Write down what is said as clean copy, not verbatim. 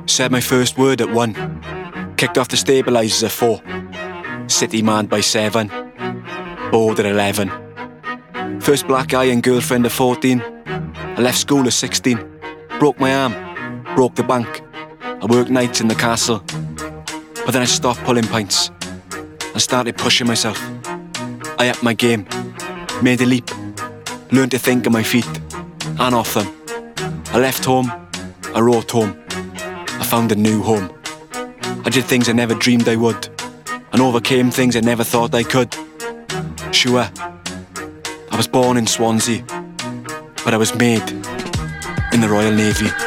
Said my first word at 1. Kicked off the stabilisers at 4. City manned by 7. Bored at 11. First black eye and girlfriend at 14. I left school at 16. Broke my arm. Broke the bank. I worked nights in the castle. But then I stopped pulling pints and started pushing myself. I upped my game. Made a leap. Learned to think on my feet and off them. I left home. I wrote home. I found a new home. I did things I never dreamed I would, and overcame things I never thought I could. Sure, I was born in Swansea, but I was made in the Royal Navy.